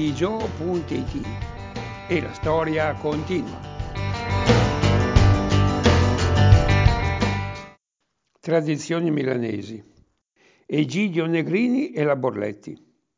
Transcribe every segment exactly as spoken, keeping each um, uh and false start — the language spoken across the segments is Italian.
digio punto it e la storia continua. Tradizioni milanesi. Egidio Negrini e la Borletti.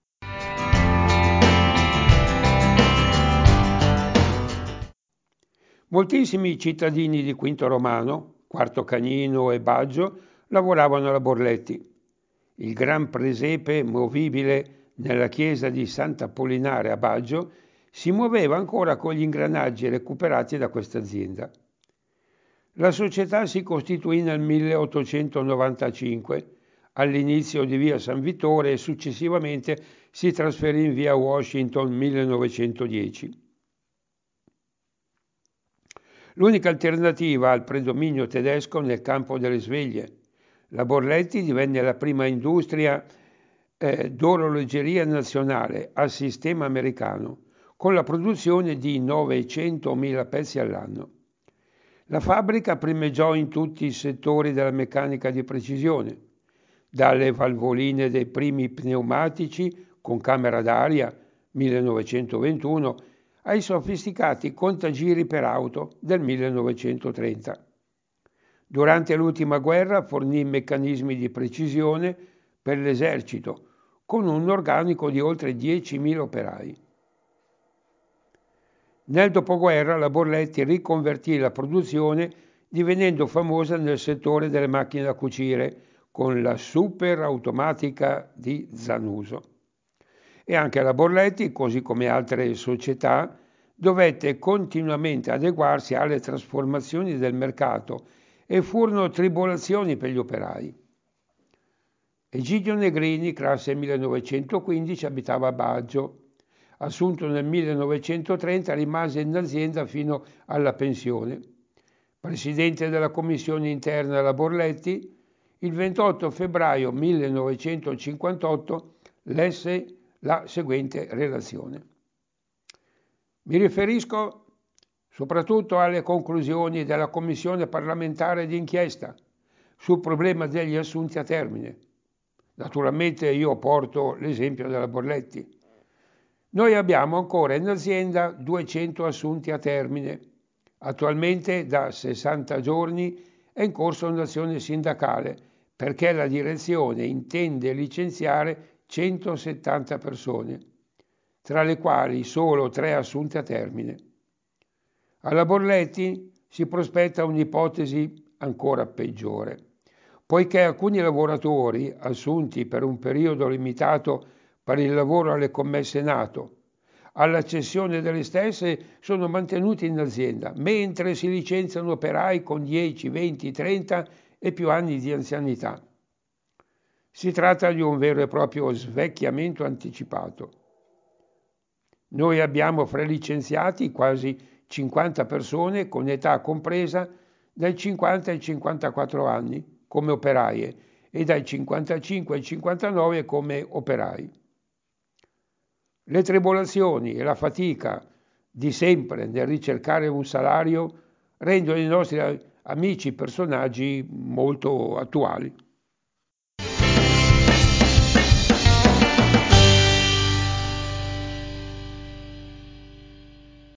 Moltissimi cittadini di Quinto Romano, Quarto Cagnino e Baggio lavoravano alla Borletti. Il gran presepe movibile nella chiesa di Sant'Apollinare a Baggio si muoveva ancora con gli ingranaggi recuperati da questa azienda. La società si costituì nel milleottocentonovantacinque, all'inizio di via San Vittore, e successivamente si trasferì in via Washington millenovecentodieci. L'unica alternativa al predominio tedesco nel campo delle sveglie. La Borletti divenne la prima industria eh, d'orologeria nazionale a sistema americano, con la produzione di novecentomila pezzi all'anno. La fabbrica primeggiò in tutti i settori della meccanica di precisione, dalle valvoline dei primi pneumatici con camera d'aria millenovecentoventuno ai sofisticati contagiri per auto del millenovecentotrenta. Durante l'ultima guerra fornì meccanismi di precisione per l'esercito, con un organico di oltre diecimila operai. Nel dopoguerra la Borletti riconvertì la produzione divenendo famosa nel settore delle macchine da cucire con la super automatica di Zanuso. E anche la Borletti, così come altre società, dovette continuamente adeguarsi alle trasformazioni del mercato e furono tribolazioni per gli operai. Egidio Negrini, classe millenovecentoquindici, abitava a Baggio. Assunto nel millenovecentotrenta, rimase in azienda fino alla pensione. Presidente della commissione interna alla Borletti, il ventotto febbraio millenovecentocinquantotto lesse la seguente relazione. Mi riferisco soprattutto alle conclusioni della Commissione parlamentare di inchiesta sul problema degli assunti a termine. Naturalmente io porto l'esempio della Borletti. Noi abbiamo ancora in azienda duecento assunti a termine. Attualmente da sessanta giorni è in corso un'azione sindacale perché la direzione intende licenziare centosettanta persone, tra le quali solo tre assunte a termine. Alla Borletti si prospetta un'ipotesi ancora peggiore, poiché alcuni lavoratori assunti per un periodo limitato per il lavoro alle commesse NATO, alla cessione delle stesse sono mantenuti in azienda, mentre si licenziano operai con dieci, venti, trenta e più anni di anzianità. Si tratta di un vero e proprio svecchiamento anticipato. Noi abbiamo fra licenziati quasi cinquanta persone con età compresa dai cinquanta ai cinquantaquattro anni come operaie e dai cinquantacinque ai cinquantanove come operai. Le tribolazioni e la fatica di sempre nel ricercare un salario rendono i nostri amici personaggi molto attuali.